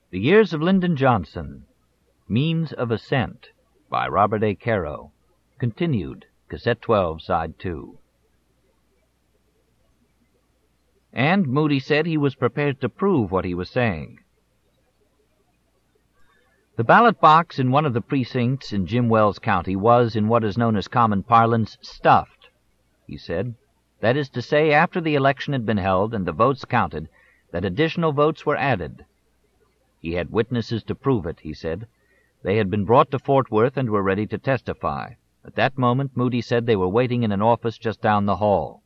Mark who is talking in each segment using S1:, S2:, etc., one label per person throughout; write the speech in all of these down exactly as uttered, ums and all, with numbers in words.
S1: The Years of Lyndon Johnson, Means of Ascent, by Robert A. Caro. Continued, Cassette twelve, Side two. And Moody said he was prepared to prove what he was saying. The ballot box in one of the precincts in Jim Wells County was, in what is known as common parlance, stuffed, he said. That is to say, after the election had been held and the votes counted, that additional votes were added. He had witnesses to prove it, he said. They had been brought to Fort Worth and were ready to testify. At that moment, Moody said they were waiting in an office just down the hall.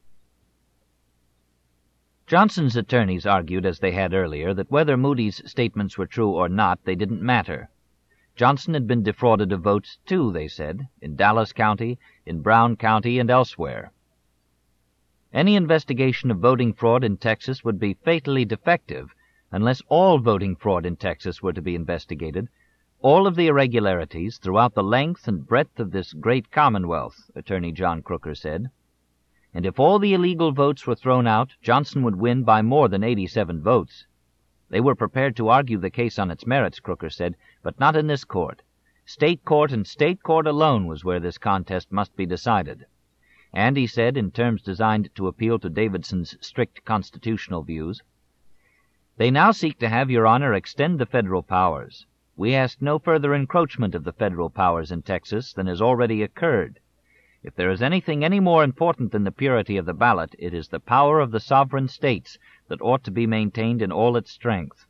S1: Johnson's attorneys argued, as they had earlier, that whether Moody's statements were true or not, they didn't matter. Johnson had been defrauded of votes, too, they said, in Dallas County, in Brown County, and elsewhere. Any investigation of voting fraud in Texas would be fatally defective unless all voting fraud in Texas were to be investigated, all of the irregularities throughout the length and breadth of this great commonwealth, Attorney John Crooker said. And if all the illegal votes were thrown out, Johnson would win by more than eighty-seven votes. They were prepared to argue the case on its merits, Crooker said, but not in this court. State court and state court alone was where this contest must be decided. And, he said, in terms designed to appeal to Davidson's strict constitutional views, they now seek to have your honor extend the federal powers. We ask no further encroachment of the federal powers in Texas than has already occurred. If there is anything any more important than the purity of the ballot, it is the power of the sovereign states that ought to be maintained in all its strength.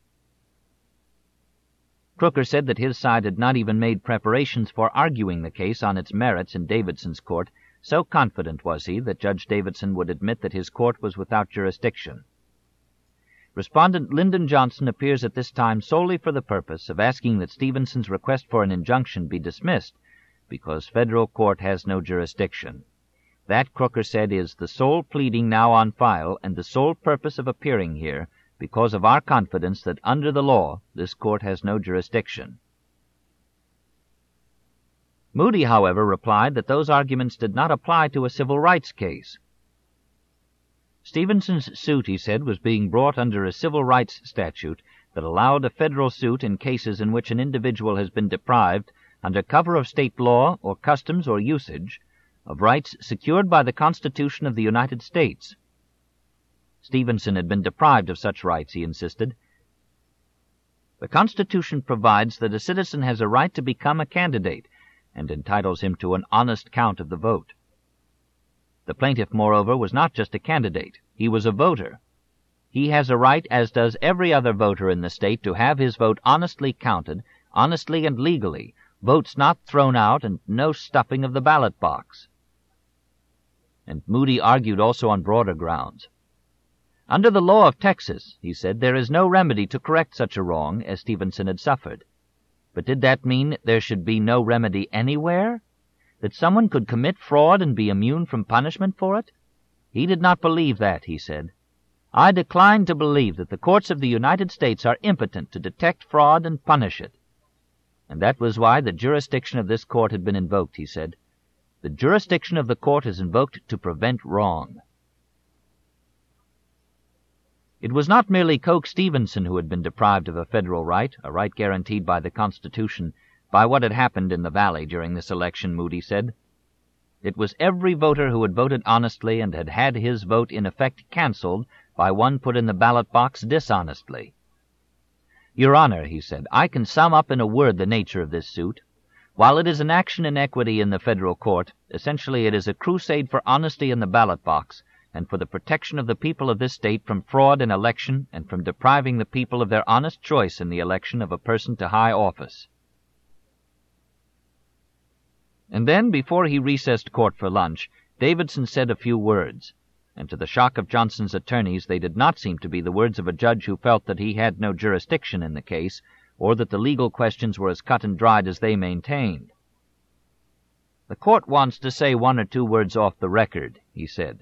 S1: Crooker said that his side had not even made preparations for arguing the case on its merits in Davidson's court. So confident was he that Judge Davidson would admit that his court was without jurisdiction. Respondent Lyndon Johnson appears at this time solely for the purpose of asking that Stevenson's request for an injunction be dismissed, because federal court has no jurisdiction. That, Crooker said, is the sole pleading now on file and the sole purpose of appearing here, because of our confidence that under the law this court has no jurisdiction. Moody, however, replied that those arguments did not apply to a civil rights case. Stevenson's suit, he said, was being brought under a civil rights statute that allowed a federal suit in cases in which an individual has been deprived, under cover of state law or customs or usage, of rights secured by the Constitution of the United States. Stevenson had been deprived of such rights, he insisted. The Constitution provides that a citizen has a right to become a candidate, and entitles him to an honest count of the vote. The plaintiff, moreover, was not just a candidate. He was a voter. He has a right, as does every other voter in the state, to have his vote honestly counted, honestly and legally, votes not thrown out, and no stuffing of the ballot box. And Moody argued also on broader grounds. Under the law of Texas, he said, there is no remedy to correct such a wrong as Stevenson had suffered. But did that mean there should be no remedy anywhere? That someone could commit fraud and be immune from punishment for it? He did not believe that, he said. I decline to believe that the courts of the United States are impotent to detect fraud and punish it. And that was why the jurisdiction of this court had been invoked, he said. The jurisdiction of the court is invoked to prevent wrong. It was not merely Coke Stevenson who had been deprived of a federal right, a right guaranteed by the Constitution, by what had happened in the Valley during this election, Moody said. It was every voter who had voted honestly and had had his vote in effect canceled by one put in the ballot box dishonestly. Your Honor, he said, I can sum up in a word the nature of this suit. While it is an action in equity in the federal court, essentially it is a crusade for honesty in the ballot box, and for the protection of the people of this state from fraud in election and from depriving the people of their honest choice in the election of a person to high office. And then, before he recessed court for lunch, Davidson said a few words, and to the shock of Johnson's attorneys they did not seem to be the words of a judge who felt that he had no jurisdiction in the case, or that the legal questions were as cut and dried as they maintained. The court wants to say one or two words off the record, he said.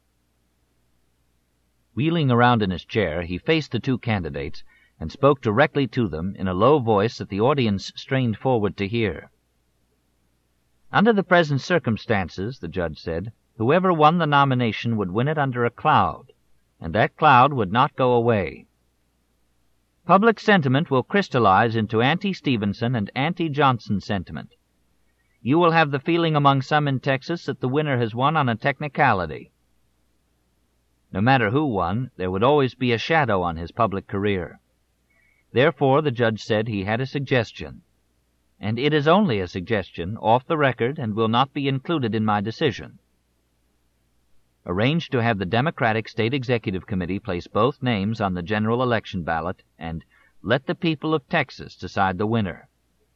S1: Wheeling around in his chair, he faced the two candidates and spoke directly to them in a low voice that the audience strained forward to hear. Under the present circumstances, the judge said, whoever won the nomination would win it under a cloud, and that cloud would not go away. Public sentiment will crystallize into anti-Stevenson and anti-Johnson sentiment. You will have the feeling among some in Texas that the winner has won on a technicality. No matter who won, there would always be a shadow on his public career. Therefore, the judge said he had a suggestion, and it is only a suggestion, off the record, and will not be included in my decision. Arrange to have the Democratic State Executive Committee place both names on the general election ballot, and let the people of Texas decide the winner.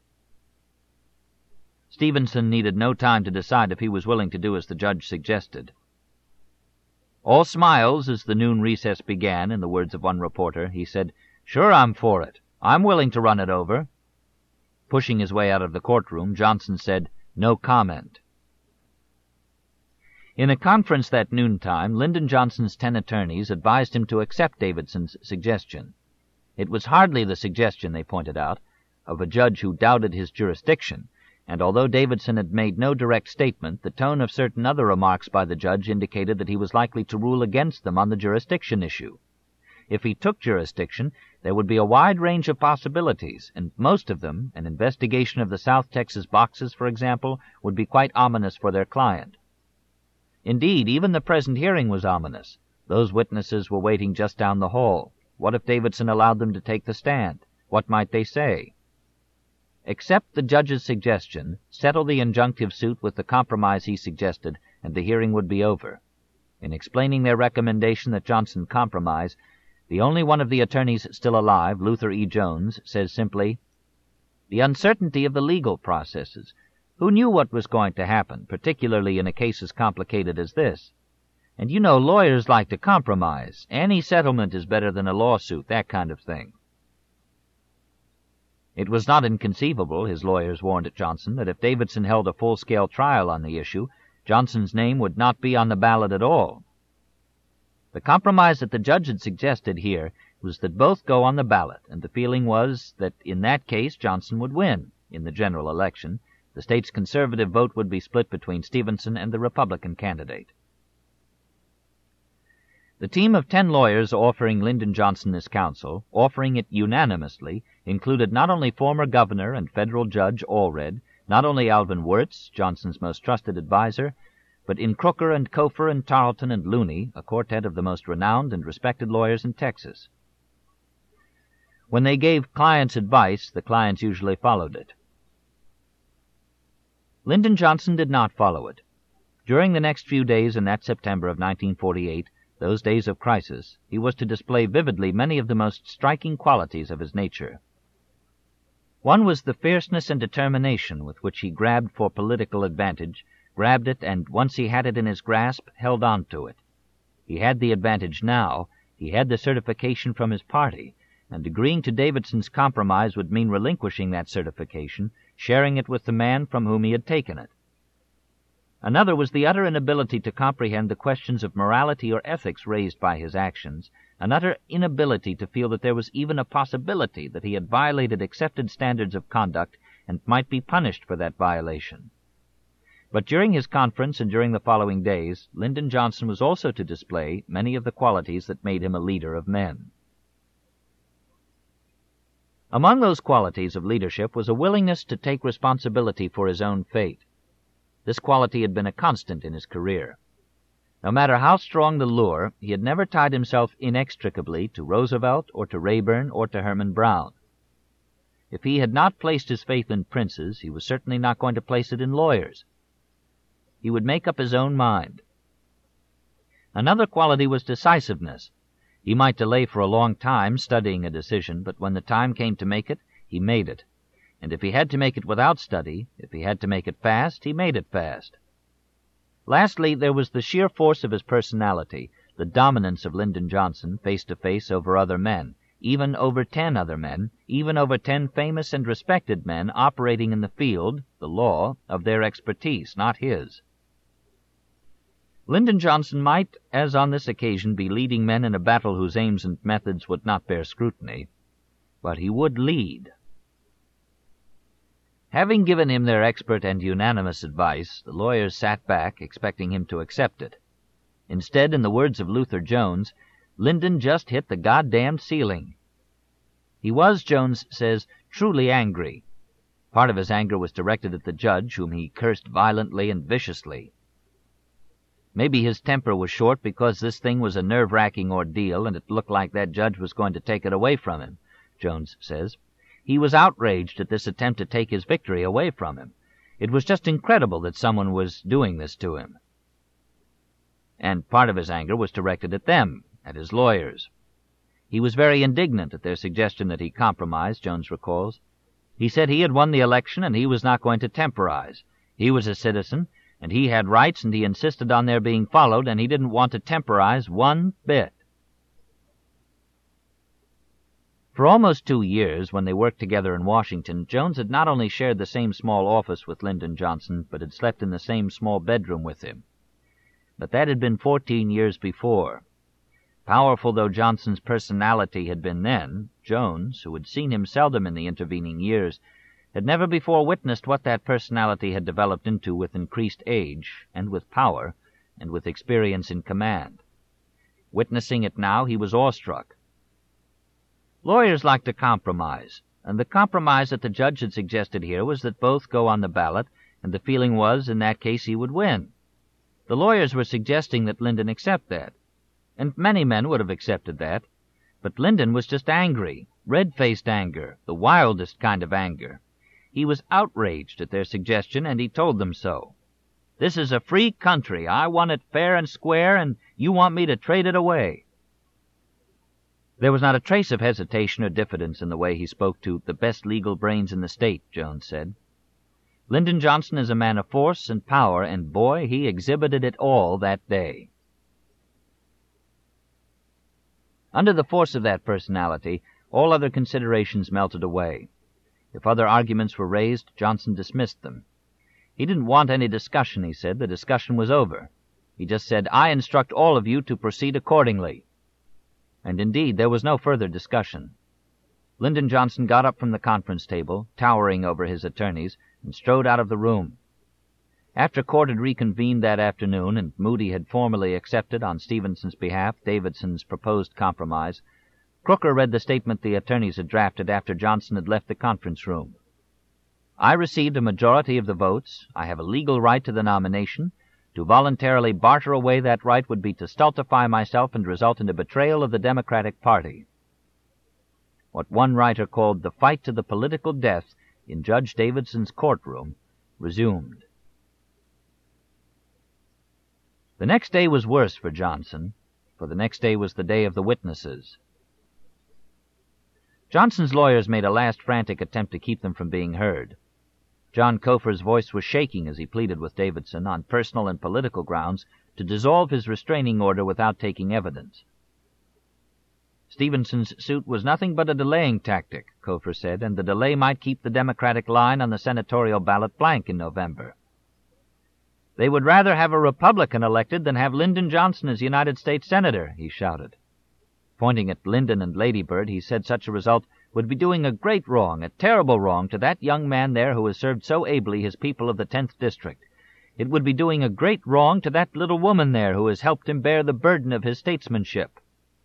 S1: Stevenson needed no time to decide if he was willing to do as the judge suggested. All smiles as the noon recess began, in the words of one reporter. He said, "Sure, I'm for it. I'm willing to run it over." Pushing his way out of the courtroom, Johnson said, "No comment." In a conference that noontime, Lyndon Johnson's ten attorneys advised him to accept Davidson's suggestion. It was hardly the suggestion, they pointed out, of a judge who doubted his jurisdiction, and although Davidson had made no direct statement, the tone of certain other remarks by the judge indicated that he was likely to rule against them on the jurisdiction issue. If he took jurisdiction, there would be a wide range of possibilities, and most of them, an investigation of the South Texas boxes, for example, would be quite ominous for their client. Indeed, even the present hearing was ominous. Those witnesses were waiting just down the hall. What if Davidson allowed them to take the stand? What might they say? Accept the judge's suggestion, settle the injunctive suit with the compromise he suggested, and the hearing would be over. In explaining their recommendation that Johnson compromise, the only one of the attorneys still alive, Luther E. Jones, says simply, "The uncertainty of the legal processes. Who knew what was going to happen, particularly in a case as complicated as this? And you know lawyers like to compromise. Any settlement is better than a lawsuit, that kind of thing." It was not inconceivable, his lawyers warned Johnson, that if Davidson held a full-scale trial on the issue, Johnson's name would not be on the ballot at all. The compromise that the judge had suggested here was that both go on the ballot, and the feeling was that in that case Johnson would win. In the general election, the state's conservative vote would be split between Stevenson and the Republican candidate. The team of ten lawyers offering Lyndon Johnson this counsel, offering it unanimously, included not only former Governor and federal Judge Allred, not only Alvin Wirtz, Johnson's most trusted adviser, but in Crooker and Cofer and Tarleton and Looney, a quartet of the most renowned and respected lawyers in Texas. When they gave clients advice, the clients usually followed it. Lyndon Johnson did not follow it. During the next few days in that September of nineteen forty-eight, those days of crisis, he was to display vividly many of the most striking qualities of his nature. One was the fierceness and determination with which he grabbed for political advantage, grabbed it, and once he had it in his grasp, held on to it. He had the advantage now, he had the certification from his party, and agreeing to Davidson's compromise would mean relinquishing that certification, sharing it with the man from whom he had taken it. Another was the utter inability to comprehend the questions of morality or ethics raised by his actions, an utter inability to feel that there was even a possibility that he had violated accepted standards of conduct and might be punished for that violation. But during his conference and during the following days, Lyndon Johnson was also to display many of the qualities that made him a leader of men. Among those qualities of leadership was a willingness to take responsibility for his own fate. This quality had been a constant in his career. No matter how strong the lure, he had never tied himself inextricably to Roosevelt or to Rayburn or to Herman Brown. If he had not placed his faith in princes, he was certainly not going to place it in lawyers. He would make up his own mind. Another quality was decisiveness. He might delay for a long time studying a decision, but when the time came to make it, he made it. And if he had to make it without study, if he had to make it fast, he made it fast. Lastly, there was the sheer force of his personality, the dominance of Lyndon Johnson face to face over other men, even over ten other men, even over ten famous and respected men operating in the field, the law, of their expertise, not his. Lyndon Johnson might, as on this occasion, be leading men in a battle whose aims and methods would not bear scrutiny, but he would lead. Having given him their expert and unanimous advice, the lawyers sat back, expecting him to accept it. Instead, in the words of Luther Jones, Lyndon just hit the goddamned ceiling. He was, Jones says, truly angry. Part of his anger was directed at the judge, whom he cursed violently and viciously. Maybe his temper was short because this thing was a nerve-wracking ordeal and it looked like that judge was going to take it away from him, Jones says. He was outraged at this attempt to take his victory away from him. It was just incredible that someone was doing this to him. And part of his anger was directed at them, at his lawyers. He was very indignant at their suggestion that he compromise, Jones recalls. He said he had won the election and he was not going to temporize. He was a citizen, and he had rights, and he insisted on their being followed, and he didn't want to temporize one bit. For almost two years, when they worked together in Washington, Jones had not only shared the same small office with Lyndon Johnson, but had slept in the same small bedroom with him. But that had been fourteen years before. Powerful though Johnson's personality had been then, Jones, who had seen him seldom in the intervening years, had never before witnessed what that personality had developed into with increased age, and with power, and with experience in command. Witnessing it now, he was awestruck. Lawyers like to compromise, and the compromise that the judge had suggested here was that both go on the ballot, and the feeling was, in that case, he would win. The lawyers were suggesting that Lyndon accept that, and many men would have accepted that, but Lyndon was just angry, red-faced anger, the wildest kind of anger. He was outraged at their suggestion, and he told them so. "This is a free country. I want it fair and square, and you want me to trade it away." There was not a trace of hesitation or diffidence in the way he spoke to the best legal brains in the state, Jones said. Lyndon Johnson is a man of force and power, and boy, he exhibited it all that day. Under the force of that personality, all other considerations melted away. If other arguments were raised, Johnson dismissed them. He didn't want any discussion, he said. The discussion was over. He just said, "I instruct all of you to proceed accordingly." And indeed, there was no further discussion. Lyndon Johnson got up from the conference table, towering over his attorneys, and strode out of the room. After court had reconvened that afternoon, and Moody had formally accepted on Stevenson's behalf Davidson's proposed compromise, Crooker read the statement the attorneys had drafted after Johnson had left the conference room. "I received a majority of the votes. I have a legal right to the nomination. To voluntarily barter away that right would be to stultify myself and result in a betrayal of the Democratic Party." What one writer called the fight to the political death in Judge Davidson's courtroom resumed. The next day was worse for Johnson, for the next day was the day of the witnesses. Johnson's lawyers made a last frantic attempt to keep them from being heard. John Cofer's voice was shaking as he pleaded with Davidson, on personal and political grounds, to dissolve his restraining order without taking evidence. Stevenson's suit was nothing but a delaying tactic, Cofer said, and the delay might keep the Democratic line on the senatorial ballot blank in November. "They would rather have a Republican elected than have Lyndon Johnson as United States Senator," he shouted. Pointing at Lyndon and Lady Bird, he said such a result would be doing a great wrong, a terrible wrong, to that young man there who has served so ably his people of the tenth District. It would be doing a great wrong to that little woman there who has helped him bear the burden of his statesmanship.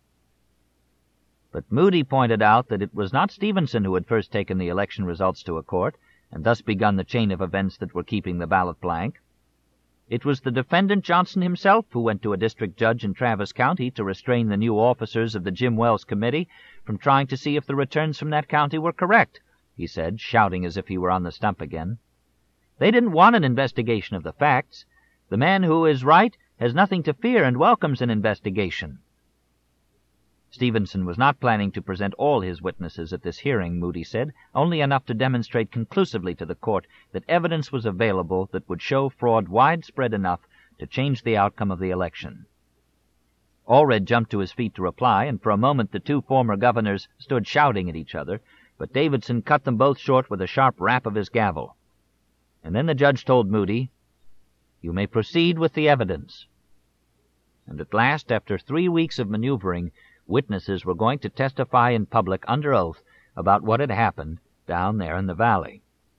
S1: But Moody pointed out that it was not Stevenson who had first taken the election results to a court, and thus begun the chain of events that were keeping the ballot blank. It was the defendant Johnson himself who went to a district judge in Travis County to restrain the new officers of the Jim Wells Committee from trying to see if the returns from that county were correct, he said, shouting as if he were on the stump again. They didn't want an investigation of the facts. The man who is right has nothing to fear and welcomes an investigation. Stevenson was not planning to present all his witnesses at this hearing, Moody said, only enough to demonstrate conclusively to the court that evidence was available that would show fraud widespread enough to change the outcome of the election. Allred jumped to his feet to reply, and for a moment the two former governors stood shouting at each other, but Davidson cut them both short with a sharp rap of his gavel. And then the judge told Moody, "You may proceed with the evidence." And at last, after three weeks of maneuvering, witnesses were going to testify in public under oath about what had happened down there in the valley.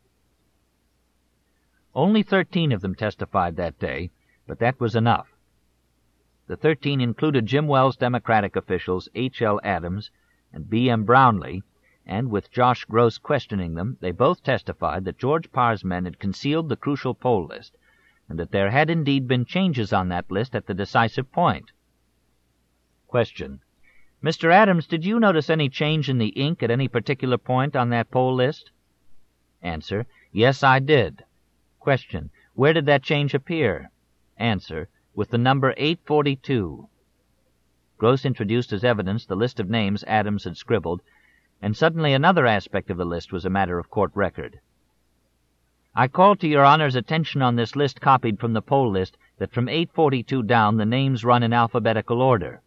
S1: Only thirteen of them testified that day, but that was enough. The thirteen included Jim Wells Democratic officials H L Adams and B M Brownlee, and with Josh Gross questioning them, they both testified that George Parr's men had concealed the crucial poll list, and that there had indeed been changes on that list at the decisive point. Question. Mister Adams, did you notice any change in the ink at any particular point on that poll list? Answer. Yes, I did. Question. Where did that change appear? Answer. With the number eight forty-two. Gross introduced as evidence the list of names Adams had scribbled, and suddenly another aspect of the list was a matter of court record. I call to your Honor's attention on this list copied from the poll list that from eight forty-two down the names run in alphabetical order.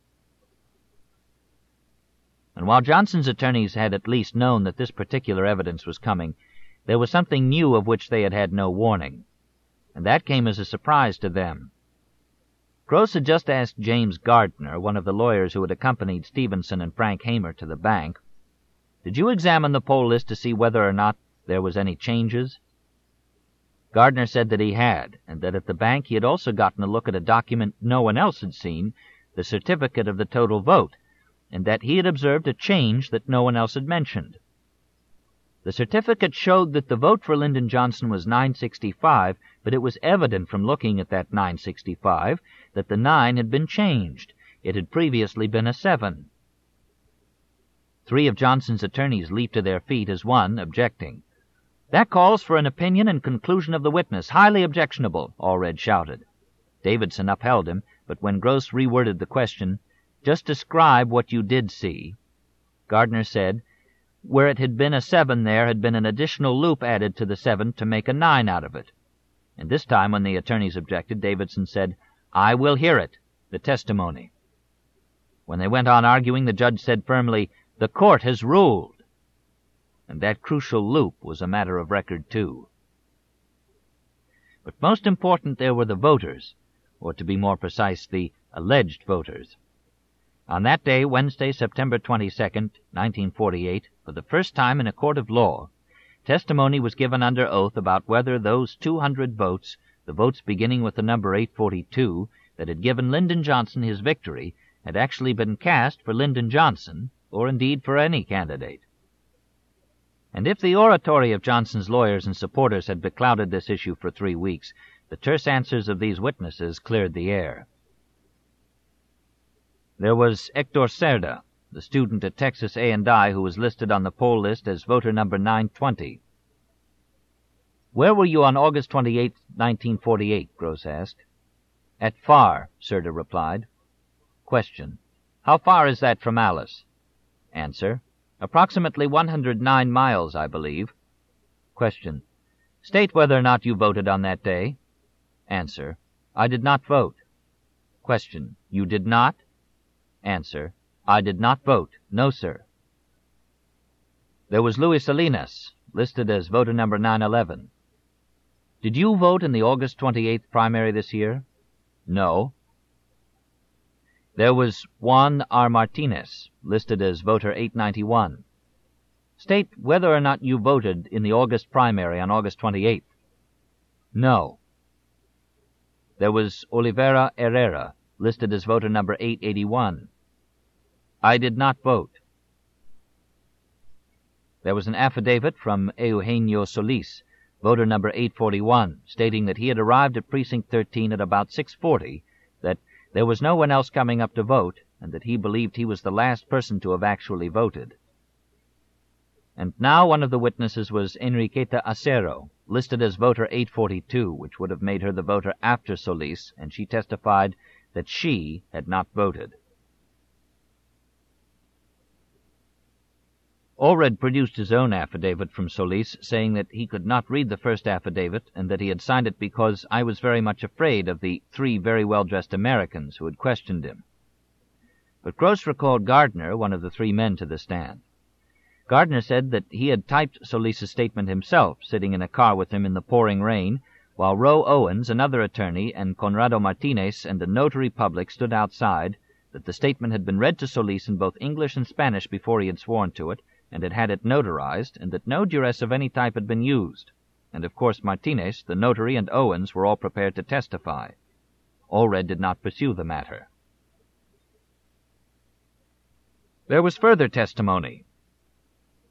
S1: And while Johnson's attorneys had at least known that this particular evidence was coming, there was something new of which they had had no warning, and that came as a surprise to them. Gross had just asked James Gardner, one of the lawyers who had accompanied Stevenson and Frank Hamer to the bank, "Did you examine the poll list to see whether or not there was any changes?" Gardner said that he had, and that at the bank he had also gotten a look at a document no one else had seen, the certificate of the total vote, and that he had observed a change that no one else had mentioned. The certificate showed that the vote for Lyndon Johnson was nine sixty-five, but it was evident from looking at that nine sixty-five that the nine had been changed. It had previously been a seven. Three of Johnson's attorneys leaped to their feet as one, objecting. "That calls for an opinion and conclusion of the witness. Highly objectionable," Allred shouted. Davidson upheld him, but when Gross reworded the question, "Just describe what you did see," Gardner said, "Where it had been a seven there had been an additional loop added to the seven to make a nine out of it." And this time, when the attorneys objected, Davidson said, "I will hear it, the testimony." When they went on arguing, the judge said firmly, "The court has ruled." And that crucial loop was a matter of record, too. But most important, there were the voters, or to be more precise, the alleged voters. On that day, Wednesday, September twenty-second, nineteen forty-eight, for the first time in a court of law, testimony was given under oath about whether those two hundred votes, the votes beginning with the number eight forty-two, that had given Lyndon Johnson his victory, had actually been cast for Lyndon Johnson, or indeed for any candidate. And if the oratory of Johnson's lawyers and supporters had beclouded this issue for three weeks, the terse answers of these witnesses cleared the air. There was Hector Cerda, the student at Texas A and I who was listed on the poll list as voter number nine twenty. "Where were you on August twenty-eighth, nineteen forty-eight, Gross asked. "At Farr," Cerda replied. Question. "How far is that from Alice?" Answer. "Approximately one hundred nine miles, I believe." Question. "State whether or not you voted on that day." Answer. "I did not vote." Question. "You did not?" Answer. "I did not vote. No, sir." There was Luis Salinas, listed as voter number nine eleven. "Did you vote in the August twenty-eighth primary this year?" No. There was Juan R. Martinez, listed as voter eight ninety-one. State whether or not you voted in the August primary on August twenty-eighth. No. There was Olivera Herrera, listed as voter number eight eighty-one. I did not vote. There was an affidavit from Eugenio Solis, voter number eight forty-one, stating that he had arrived at Precinct thirteen at about six forty, that there was no one else coming up to vote, and that he believed he was the last person to have actually voted. And now one of the witnesses was Enriqueta Acero, listed as voter eight forty-two, which would have made her the voter after Solis, and she testified that she had not voted. Allred produced his own affidavit from Solis, saying that he could not read the first affidavit, and that he had signed it because I was very much afraid of the three very well-dressed Americans who had questioned him. But Gross recalled Gardner, one of the three men, to the stand. Gardner said that he had typed Solis's statement himself, sitting in a car with him in the pouring rain, while Roe Owens, another attorney, and Conrado Martinez and a notary public stood outside, that the statement had been read to Solis in both English and Spanish before he had sworn to it, and had had it notarized, and that no duress of any type had been used. And of course Martinez, the notary, and Owens were all prepared to testify. Allred did not pursue the matter. There was further testimony.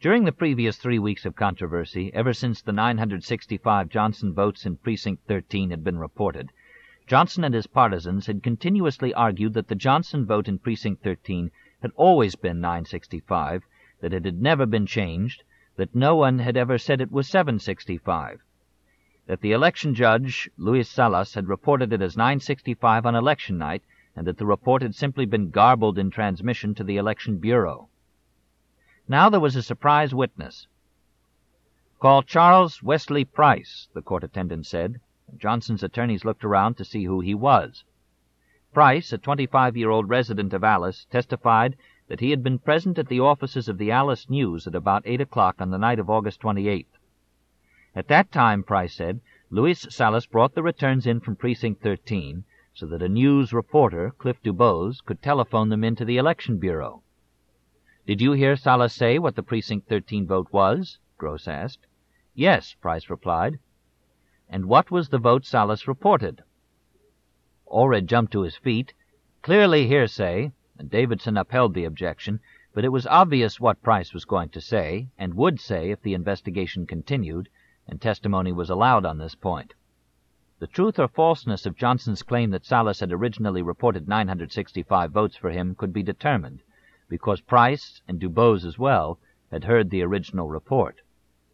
S1: During the previous three weeks of controversy, ever since the nine hundred sixty-five Johnson votes in Precinct thirteen had been reported, Johnson and his partisans had continuously argued that the Johnson vote in Precinct thirteen had always been nine sixty-five, that it had never been changed, that no one had ever said it was seven sixty-five, that the election judge, Luis Salas, had reported it as nine sixty-five on election night, and that the report had simply been garbled in transmission to the Election Bureau. Now there was a surprise witness. "Call Charles Wesley Price," the court attendant said, and Johnson's attorneys looked around to see who he was. Price, a twenty-five-year-old resident of Alice, testified that he had been present at the offices of the Alice News at about eight o'clock on the night of August twenty-eighth. At that time, Price said, Luis Salas brought the returns in from Precinct thirteen so that a news reporter, Cliff Dubose, could telephone them into the Election Bureau. "Did you hear Salas say what the Precinct thirteen vote was?" Gross asked. "Yes," Price replied. "And what was the vote Salas reported?" Allred jumped to his feet. Clearly hearsay, and Davidson upheld the objection, but it was obvious what Price was going to say, and would say if the investigation continued, and testimony was allowed on this point. The truth or falseness of Johnson's claim that Salas had originally reported nine hundred sixty-five votes for him could be determined, because Price, and Dubose as well, had heard the original report.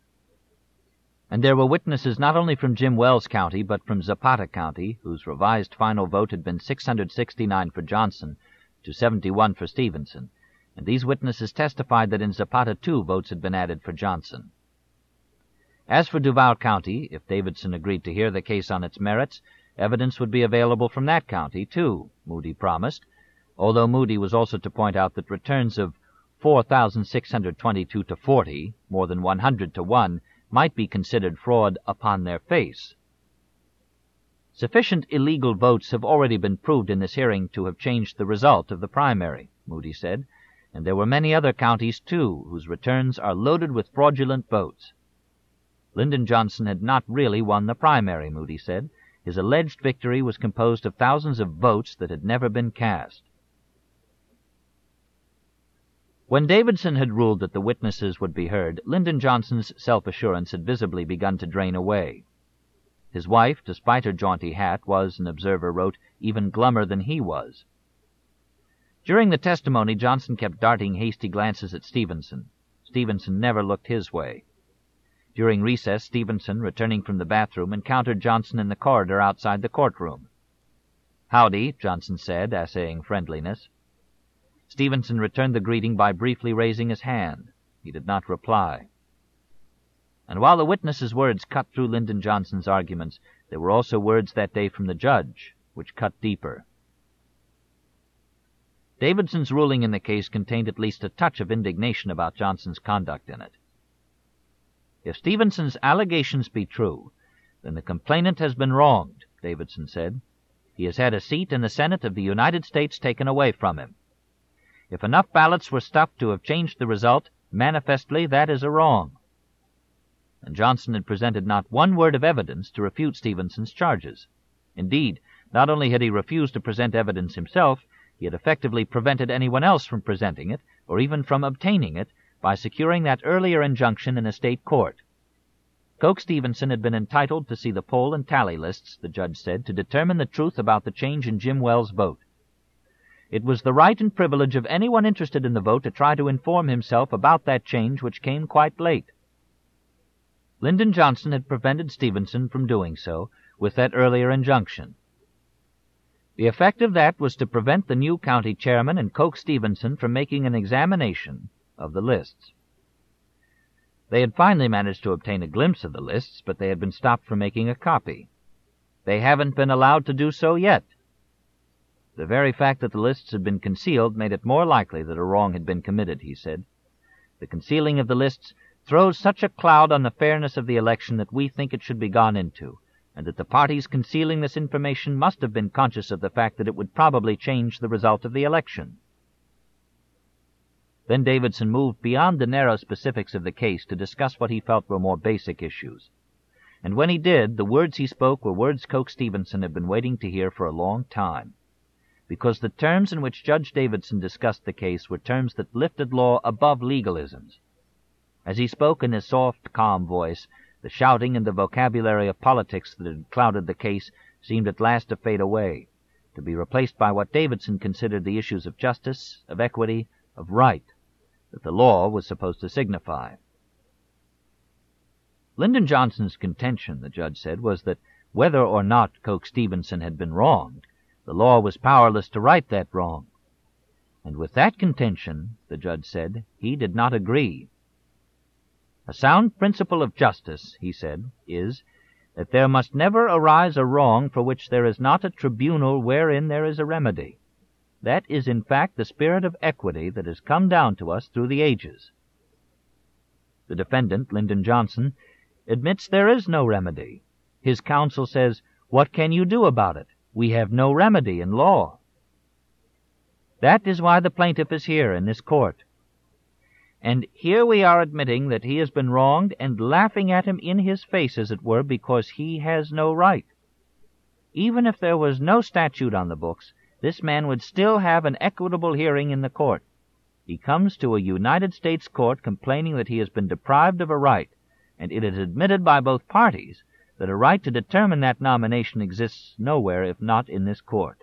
S1: And there were witnesses not only from Jim Wells County, but from Zapata County, whose revised final vote had been six hundred sixty-nine for Johnson to seventy-one for Stevenson, and these witnesses testified that in Zapata too votes had been added for Johnson. As for Duval County, if Davidson agreed to hear the case on its merits, evidence would be available from that county too, Moody promised, although Moody was also to point out that returns of four thousand six hundred twenty-two to forty, more than one hundred to one, might be considered fraud upon their face. Sufficient illegal votes have already been proved in this hearing to have changed the result of the primary, Moody said, and there were many other counties, too, whose returns are loaded with fraudulent votes. Lyndon Johnson had not really won the primary, Moody said. His alleged victory was composed of thousands of votes that had never been cast. When Davidson had ruled that the witnesses would be heard, Lyndon Johnson's self-assurance had visibly begun to drain away. His wife, despite her jaunty hat, was, an observer wrote, even glummer than he was. During the testimony, Johnson kept darting hasty glances at Stevenson. Stevenson never looked his way. During recess, Stevenson, returning from the bathroom, encountered Johnson in the corridor outside the courtroom. "Howdy," Johnson said, essaying friendliness. Stevenson returned the greeting by briefly raising his hand. He did not reply. And while the witnesses' words cut through Lyndon Johnson's arguments, there were also words that day from the judge, which cut deeper. Davidson's ruling in the case contained at least a touch of indignation about Johnson's conduct in it. "If Stevenson's allegations be true, then the complainant has been wronged," Davidson said. "He has had a seat in the Senate of the United States taken away from him. If enough ballots were stuffed to have changed the result, manifestly that is a wrong." And Johnson had presented not one word of evidence to refute Stevenson's charges. Indeed, not only had he refused to present evidence himself, he had effectively prevented anyone else from presenting it, or even from obtaining it, by securing that earlier injunction in a state court. Coke Stevenson had been entitled to see the poll and tally lists, the judge said, to determine the truth about the change in Jim Wells' vote. It was the right and privilege of anyone interested in the vote to try to inform himself about that change, which came quite late. Lyndon Johnson had prevented Stevenson from doing so with that earlier injunction. The effect of that was to prevent the new county chairman and Coke Stevenson from making an examination of the lists. They had finally managed to obtain a glimpse of the lists, but they had been stopped from making a copy. They haven't been allowed to do so yet. The very fact that the lists had been concealed made it more likely that a wrong had been committed, he said. The concealing of the lists throws such a cloud on the fairness of the election that we think it should be gone into, and that the parties concealing this information must have been conscious of the fact that it would probably change the result of the election. Then Davidson moved beyond the narrow specifics of the case to discuss what he felt were more basic issues. And when he did, the words he spoke were words Coke Stevenson had been waiting to hear for a long time, because the terms in which Judge Davidson discussed the case were terms that lifted law above legalisms. As he spoke in his soft, calm voice, the shouting and the vocabulary of politics that had clouded the case seemed at last to fade away, to be replaced by what Davidson considered the issues of justice, of equity, of right, that the law was supposed to signify. Lyndon Johnson's contention, the judge said, was that whether or not Coke Stevenson had been wronged, the law was powerless to right that wrong. And with that contention, the judge said, he did not agree. A sound principle of justice, he said, is that there must never arise a wrong for which there is not a tribunal wherein there is a remedy. That is, in fact, the spirit of equity that has come down to us through the ages. The defendant, Lyndon Johnson, admits there is no remedy. His counsel says, "What can you do about it? We have no remedy in law." That is why the plaintiff is here in this court. And here we are admitting that he has been wronged and laughing at him in his face, as it were, because he has no right. Even if there was no statute on the books, this man would still have an equitable hearing in the court. He comes to a United States court complaining that he has been deprived of a right, and it is admitted by both parties that a right to determine that nomination exists nowhere if not in this court.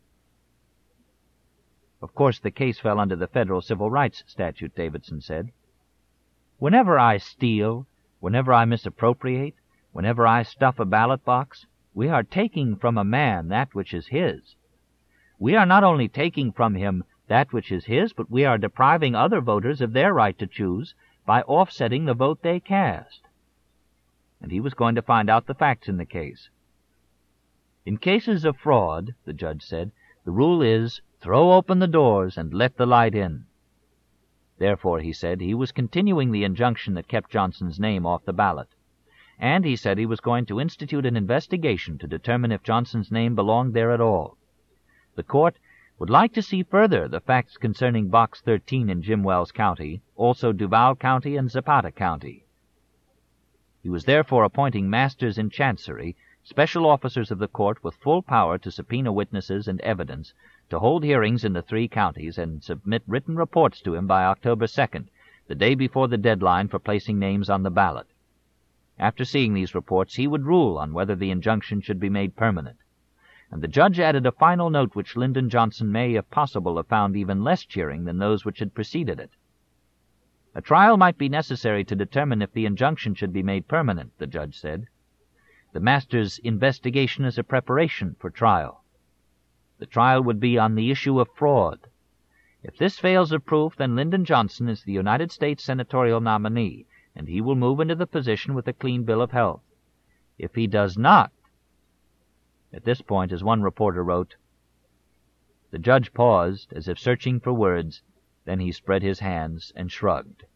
S1: Of course, the case fell under the federal civil rights statute, Davidson said. Whenever I steal, whenever I misappropriate, whenever I stuff a ballot box, we are taking from a man that which is his. We are not only taking from him that which is his, but we are depriving other voters of their right to choose by offsetting the vote they cast. And he was going to find out the facts in the case. In cases of fraud, the judge said, the rule is, throw open the doors and let the light in. Therefore, he said, he was continuing the injunction that kept Johnson's name off the ballot. And he said he was going to institute an investigation to determine if Johnson's name belonged there at all. The court would like to see further the facts concerning Box thirteen in Jim Wells County, also Duval County and Zapata County. He was therefore appointing masters in chancery, special officers of the court with full power to subpoena witnesses and evidence, to hold hearings in the three counties and submit written reports to him by October second, the day before the deadline for placing names on the ballot. After seeing these reports, he would rule on whether the injunction should be made permanent. And the judge added a final note which Lyndon Johnson may, if possible, have found even less cheering than those which had preceded it. A trial might be necessary to determine if the injunction should be made permanent, the judge said. The master's investigation is a preparation for trial. The trial would be on the issue of fraud. If this fails of proof, then Lyndon Johnson is the United States senatorial nominee, and he will move into the position with a clean bill of health. If he does not, at this point, as one reporter wrote, the judge paused as if searching for words, then he spread his hands and shrugged.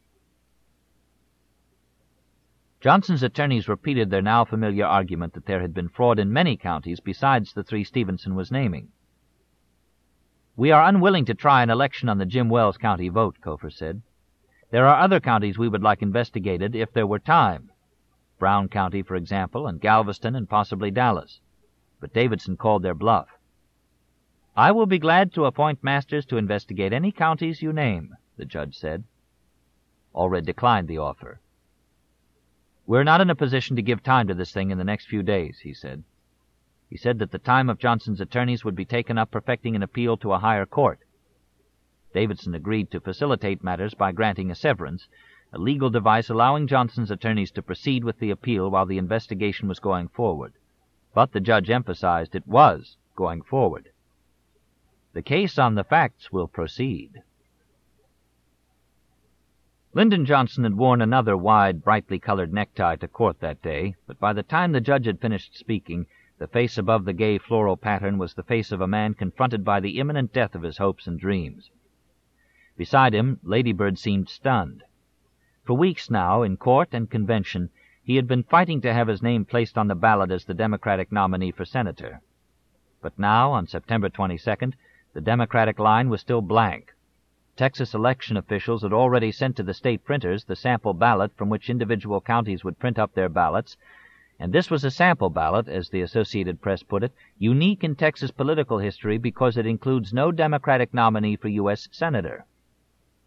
S1: Johnson's attorneys repeated their now familiar argument that there had been fraud in many counties besides the three Stevenson was naming. "We are unwilling to try an election on the Jim Wells County vote," Cofer said. "There are other counties we would like investigated if there were time. Brown County, for example, and Galveston, and possibly Dallas." But Davidson called their bluff. "I will be glad to appoint masters to investigate any counties you name," the judge said. Allred declined the offer. "We're not in a position to give time to this thing in the next few days," he said. He said that the time of Johnson's attorneys would be taken up perfecting an appeal to a higher court. Davidson agreed to facilitate matters by granting a severance, a legal device allowing Johnson's attorneys to proceed with the appeal while the investigation was going forward. But the judge emphasized it was going forward. "The case on the facts will proceed." Lyndon Johnson had worn another wide, brightly colored necktie to court that day, but by the time the judge had finished speaking, the face above the gay floral pattern was the face of a man confronted by the imminent death of his hopes and dreams. Beside him, Lady Bird seemed stunned. For weeks now, in court and convention, he had been fighting to have his name placed on the ballot as the Democratic nominee for senator. But now, on September twenty-second, the Democratic line was still blank. Texas election officials had already sent to the state printers the sample ballot from which individual counties would print up their ballots, and this was a sample ballot, as the Associated Press put it, unique in Texas political history because it includes no Democratic nominee for U S senator.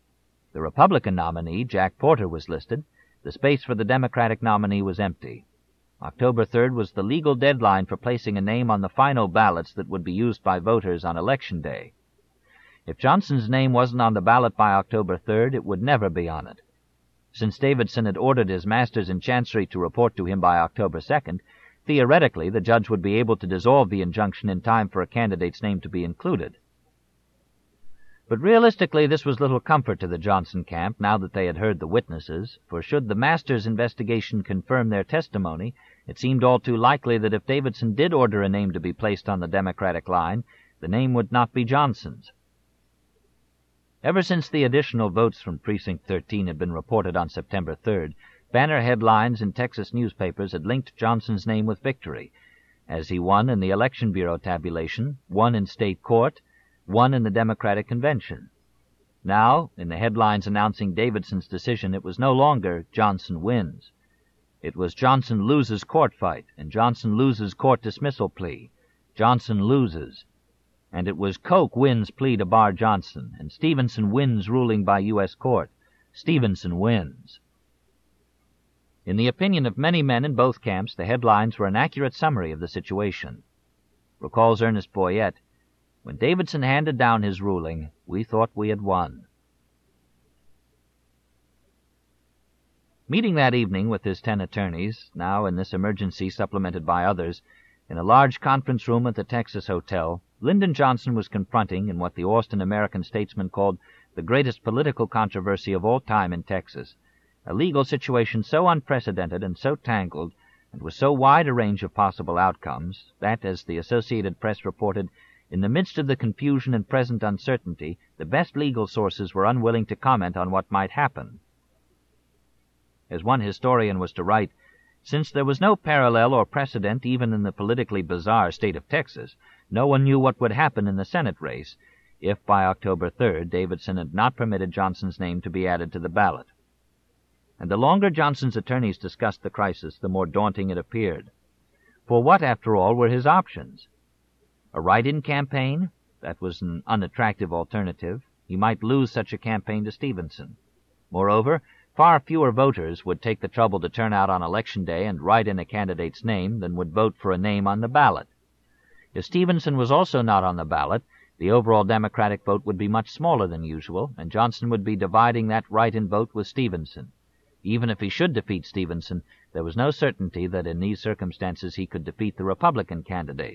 S1: The Republican nominee, Jack Porter, was listed. The space for the Democratic nominee was empty. October third was the legal deadline for placing a name on the final ballots that would be used by voters on Election Day. If Johnson's name wasn't on the ballot by October third, it would never be on it. Since Davidson had ordered his masters in Chancery to report to him by October second, theoretically the judge would be able to dissolve the injunction in time for a candidate's name to be included. But realistically, this was little comfort to the Johnson camp now that they had heard the witnesses, for should the master's investigation confirm their testimony, it seemed all too likely that if Davidson did order a name to be placed on the Democratic line, the name would not be Johnson's. Ever since the additional votes from Precinct thirteen had been reported on September third, banner headlines in Texas newspapers had linked Johnson's name with victory, as he won in the Election Bureau tabulation, won in state court, won in the Democratic Convention. Now, in the headlines announcing Davidson's decision, it was no longer Johnson wins. It was Johnson loses court fight, and Johnson loses court dismissal plea. Johnson loses. And it was Koch wins plea to bar Johnson, and Stevenson wins ruling by U S court. Stevenson wins. In the opinion of many men in both camps, the headlines were an accurate summary of the situation. Recalls Ernest Boyette, "When Davidson handed down his ruling, we thought we had won." Meeting that evening with his ten attorneys, now in this emergency supplemented by others, in a large conference room at the Texas Hotel, Lyndon Johnson was confronting, in what the Austin American Statesman called the greatest political controversy of all time in Texas, a legal situation so unprecedented and so tangled, and with so wide a range of possible outcomes, that, as the Associated Press reported, in the midst of the confusion and present uncertainty, the best legal sources were unwilling to comment on what might happen. As one historian was to write, since there was no parallel or precedent even in the politically bizarre state of Texas, no one knew what would happen in the Senate race if by October third Davidson had not permitted Johnson's name to be added to the ballot. And the longer Johnson's attorneys discussed the crisis, the more daunting it appeared. For what, after all, were his options? A write-in campaign? That was an unattractive alternative. He might lose such a campaign to Stevenson. Moreover, far fewer voters would take the trouble to turn out on Election Day and write in a candidate's name than would vote for a name on the ballot. If Stevenson was also not on the ballot, the overall Democratic vote would be much smaller than usual, and Johnson would be dividing that write-in vote with Stevenson. Even if he should defeat Stevenson, there was no certainty that in these circumstances he could defeat the Republican candidate.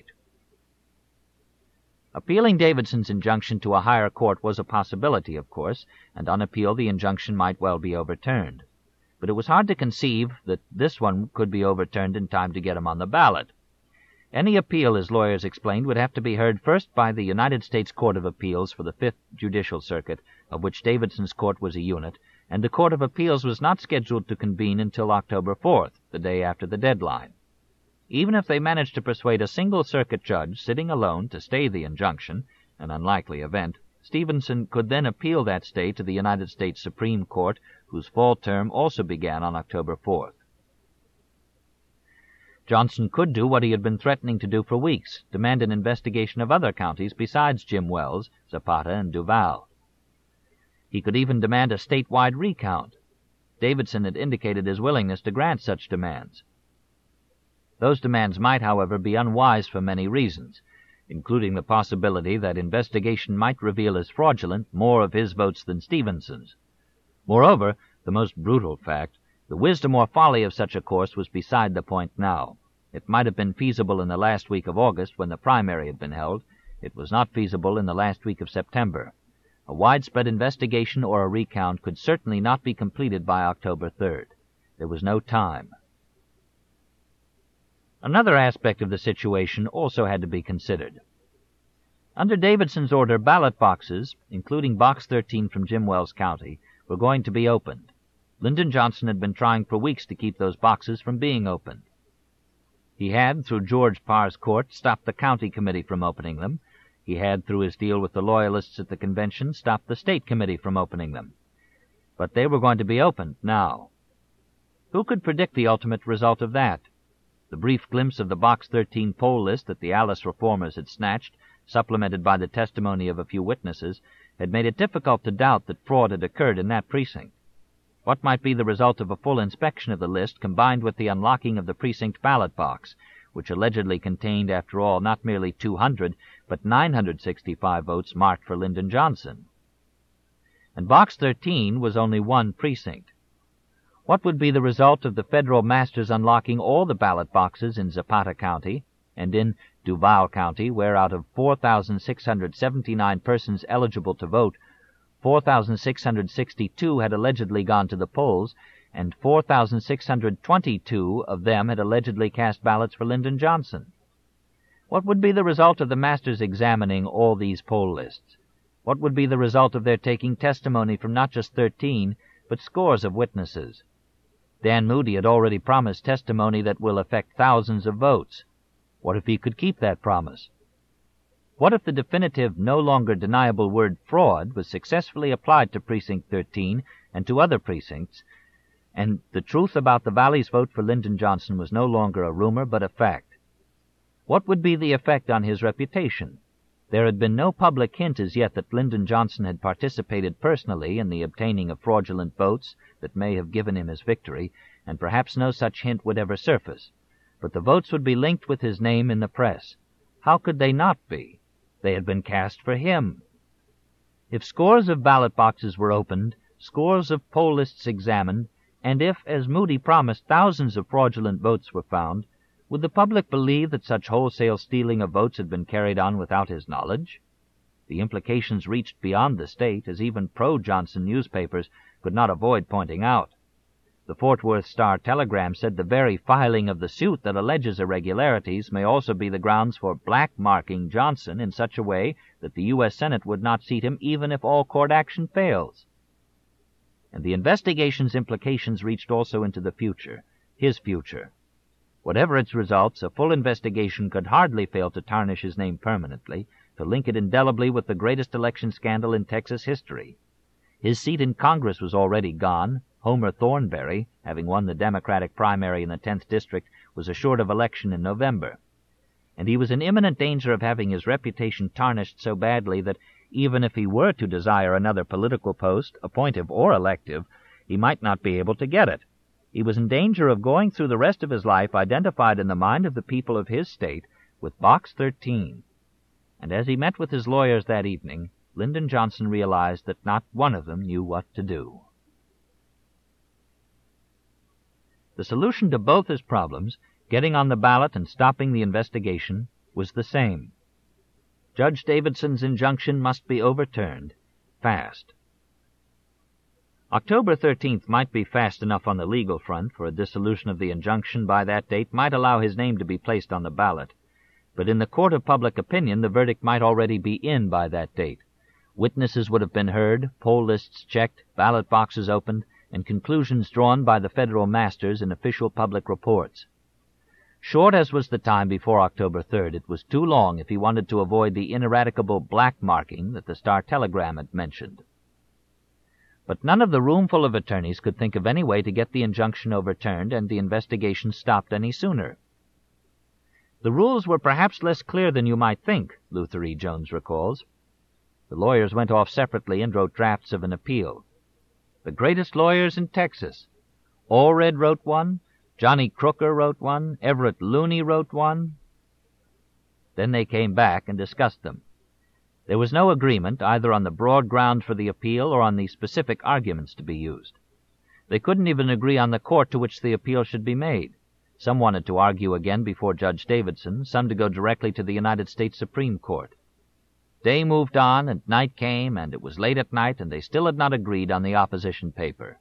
S1: Appealing Davidson's injunction to a higher court was a possibility, of course, and on appeal the injunction might well be overturned. But it was hard to conceive that this one could be overturned in time to get him on the ballot. Any appeal, as lawyers explained, would have to be heard first by the United States Court of Appeals for the Fifth Judicial Circuit, of which Davidson's court was a unit, and the Court of Appeals was not scheduled to convene until October fourth, the day after the deadline. Even if they managed to persuade a single circuit judge sitting alone to stay the injunction, an unlikely event, Stevenson could then appeal that stay to the United States Supreme Court, whose fall term also began on October fourth. Johnson could do what he had been threatening to do for weeks, demand an investigation of other counties besides Jim Wells, Zapata, and Duval. He could even demand a statewide recount. Davidson had indicated his willingness to grant such demands. Those demands might, however, be unwise for many reasons, including the possibility that investigation might reveal as fraudulent more of his votes than Stevenson's. Moreover, the most brutal fact, the wisdom or folly of such a course was beside the point now. It might have been feasible in the last week of August when the primary had been held. It was not feasible in the last week of September. A widespread investigation or a recount could certainly not be completed by October third. There was no time. Another aspect of the situation also had to be considered. Under Davidson's order, ballot boxes, including Box thirteen from Jim Wells County, were going to be opened. Lyndon Johnson had been trying for weeks to keep those boxes from being opened. He had, through George Parr's court, stopped the county committee from opening them. He had, through his deal with the Loyalists at the convention, stopped the state committee from opening them. But they were going to be opened now. Who could predict the ultimate result of that? The brief glimpse of the Box thirteen poll list that the Alice reformers had snatched, supplemented by the testimony of a few witnesses, had made it difficult to doubt that fraud had occurred in that precinct. What might be the result of a full inspection of the list, combined with the unlocking of the precinct ballot box, which allegedly contained, after all, not merely two hundred, but nine hundred sixty-five votes marked for Lyndon Johnson? And Box thirteen was only one precinct. What would be the result of the federal masters unlocking all the ballot boxes in Zapata County and in Duval County, where out of four thousand six hundred seventy-nine persons eligible to vote, four thousand six hundred sixty-two had allegedly gone to the polls, and four thousand six hundred twenty-two of them had allegedly cast ballots for Lyndon Johnson? What would be the result of the masters examining all these poll lists? What would be the result of their taking testimony from not just thirteen, but scores of witnesses? Dan Moody had already promised testimony that will affect thousands of votes. What if he could keep that promise? What if the definitive, no longer deniable word fraud was successfully applied to Precinct thirteen and to other precincts, and the truth about the Valley's vote for Lyndon Johnson was no longer a rumor but a fact? What would be the effect on his reputation? There had been no public hint as yet that Lyndon Johnson had participated personally in the obtaining of fraudulent votes that may have given him his victory, and perhaps no such hint would ever surface. But the votes would be linked with his name in the press. How could they not be? They had been cast for him. If scores of ballot boxes were opened, scores of poll lists examined, and if, as Moody promised, thousands of fraudulent votes were found, would the public believe that such wholesale stealing of votes had been carried on without his knowledge? The implications reached beyond the state, as even pro-Johnson newspapers could not avoid pointing out. The Fort Worth Star-Telegram said the very filing of the suit that alleges irregularities may also be the grounds for black-marking Johnson in such a way that the U S Senate would not seat him even if all court action fails. And the investigation's implications reached also into the future, his future. Whatever its results, a full investigation could hardly fail to tarnish his name permanently, to link it indelibly with the greatest election scandal in Texas history. His seat in Congress was already gone. Homer Thornberry, having won the Democratic primary in the tenth District, was assured of election in November. And he was in imminent danger of having his reputation tarnished so badly that, even if he were to desire another political post, appointive or elective, he might not be able to get it. He was in danger of going through the rest of his life identified in the mind of the people of his state with Box thirteen. And as he met with his lawyers that evening, Lyndon Johnson realized that not one of them knew what to do. The solution to both his problems, getting on the ballot and stopping the investigation, was the same. Judge Davidson's injunction must be overturned, fast. October thirteenth might be fast enough on the legal front, for a dissolution of the injunction by that date might allow his name to be placed on the ballot. But in the court of public opinion, the verdict might already be in by that date. Witnesses would have been heard, poll lists checked, ballot boxes opened, and conclusions drawn by the federal masters in official public reports. Short as was the time before October third, it was too long if he wanted to avoid the ineradicable black-marking that the Star-Telegram had mentioned. But none of the roomful of attorneys could think of any way to get the injunction overturned and the investigation stopped any sooner. The rules were perhaps less clear than you might think, Luther E. Jones recalls. The lawyers went off separately and wrote drafts of an appeal. The greatest lawyers in Texas. Allred wrote one, Johnny Crooker wrote one, Everett Looney wrote one. Then they came back and discussed them. There was no agreement either on the broad ground for the appeal or on the specific arguments to be used. They couldn't even agree on the court to which the appeal should be made. Some wanted to argue again before Judge Davidson, some to go directly to the United States Supreme Court. Day moved on, and night came, and it was late at night, and they still had not agreed on the opposition paper.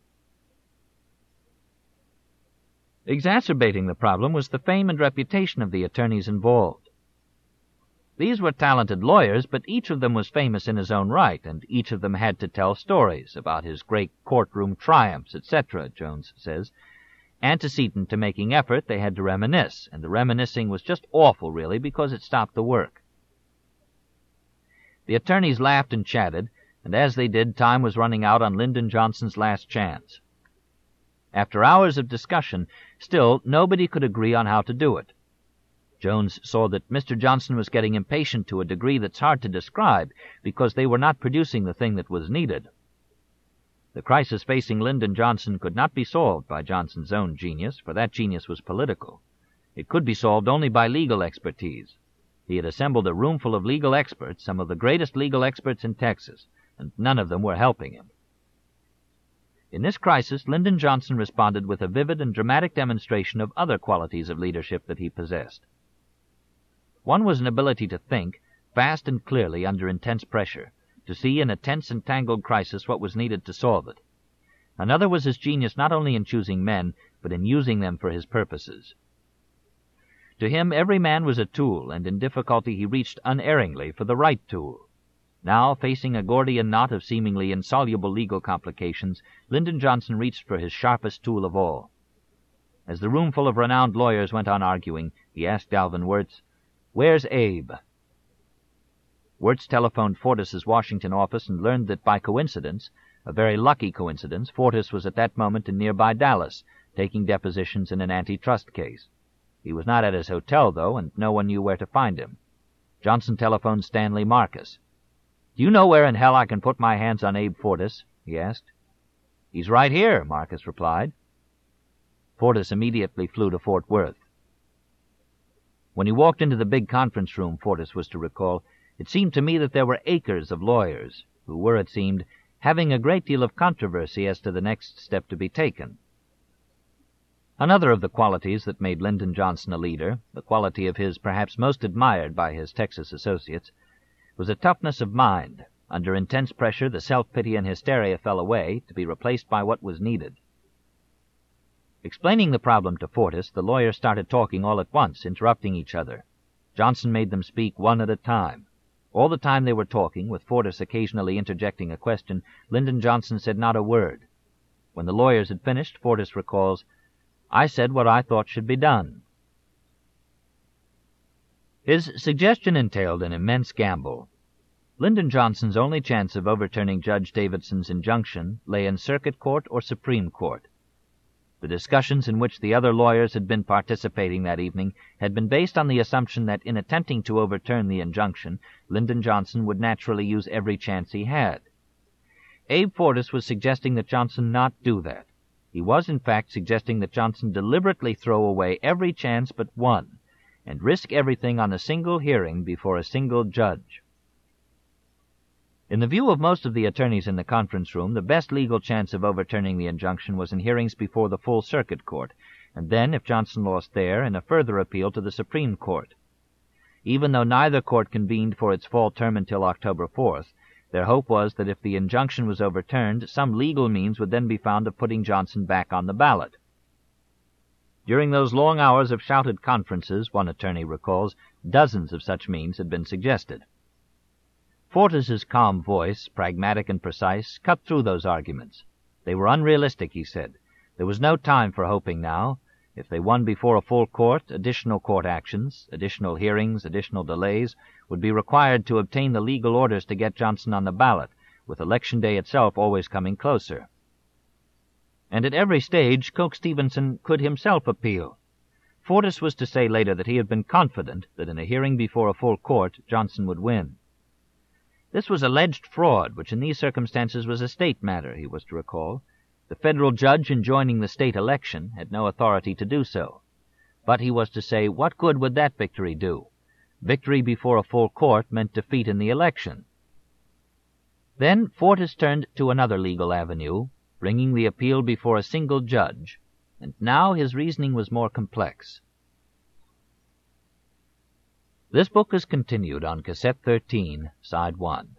S1: Exacerbating the problem was the fame and reputation of the attorneys involved. These were talented lawyers, but each of them was famous in his own right, and each of them had to tell stories about his great courtroom triumphs, et cetera, Jones says. Antecedent to making effort, they had to reminisce, and the reminiscing was just awful, really, because it stopped the work. The attorneys laughed and chatted, and as they did, time was running out on Lyndon Johnson's last chance. After hours of discussion, still nobody could agree on how to do it. Jones saw that Mister Johnson was getting impatient to a degree that's hard to describe, because they were not producing the thing that was needed. The crisis facing Lyndon Johnson could not be solved by Johnson's own genius, for that genius was political. It could be solved only by legal expertise. He had assembled a roomful of legal experts, some of the greatest legal experts in Texas, and none of them were helping him. In this crisis, Lyndon Johnson responded with a vivid and dramatic demonstration of other qualities of leadership that he possessed. One was an ability to think, fast and clearly under intense pressure, to see in a tense and tangled crisis what was needed to solve it. Another was his genius not only in choosing men, but in using them for his purposes. To him, every man was a tool, and in difficulty he reached unerringly for the right tool. Now, facing a Gordian knot of seemingly insoluble legal complications, Lyndon Johnson reached for his sharpest tool of all. As the room full of renowned lawyers went on arguing, he asked Alvin Wirtz, "Where's Abe?" Wirtz telephoned Fortis's Washington office and learned that by coincidence, a very lucky coincidence, Fortis was at that moment in nearby Dallas, taking depositions in an antitrust case. He was not at his hotel, though, and no one knew where to find him. Johnson telephoned Stanley Marcus. "Do you know where in hell I can put my hands on Abe Fortis?" he asked. "He's right here," Marcus replied. Fortis immediately flew to Fort Worth. When he walked into the big conference room, Fortis was to recall, it seemed to me that there were acres of lawyers, who were, it seemed, having a great deal of controversy as to the next step to be taken. Another of the qualities that made Lyndon Johnson a leader, the quality of his perhaps most admired by his Texas associates, was a toughness of mind. Under intense pressure, the self-pity and hysteria fell away, to be replaced by what was needed. Explaining the problem to Fortis, the lawyers started talking all at once, interrupting each other. Johnson made them speak one at a time. All the time they were talking, with Fortis occasionally interjecting a question, Lyndon Johnson said not a word. When the lawyers had finished, Fortis recalls, "I said what I thought should be done." His suggestion entailed an immense gamble. Lyndon Johnson's only chance of overturning Judge Davidson's injunction lay in Circuit Court or Supreme Court. The discussions in which the other lawyers had been participating that evening had been based on the assumption that in attempting to overturn the injunction, Lyndon Johnson would naturally use every chance he had. Abe Fortis was suggesting that Johnson not do that. He was, in fact, suggesting that Johnson deliberately throw away every chance but one, and risk everything on a single hearing before a single judge. In the view of most of the attorneys in the conference room, the best legal chance of overturning the injunction was in hearings before the full circuit court, and then, if Johnson lost there, in a further appeal to the Supreme Court. Even though neither court convened for its fall term until October fourth, their hope was that if the injunction was overturned, some legal means would then be found of putting Johnson back on the ballot. During those long hours of shouted conferences, one attorney recalls, dozens of such means had been suggested. Fortis's calm voice, pragmatic and precise, cut through those arguments. They were unrealistic, he said. There was no time for hoping now. If they won before a full court, additional court actions, additional hearings, additional delays, would be required to obtain the legal orders to get Johnson on the ballot, with Election Day itself always coming closer. And at every stage, Coke Stevenson could himself appeal. Fortis was to say later that he had been confident that in a hearing before a full court, Johnson would win. This was alleged fraud, which in these circumstances was a state matter, he was to recall. The federal judge enjoining the state election had no authority to do so. But he was to say, what good would that victory do? Victory before a full court meant defeat in the election. Then Fortis turned to another legal avenue, bringing the appeal before a single judge, and now his reasoning was more complex. This book is continued on Cassette thirteen, Side one.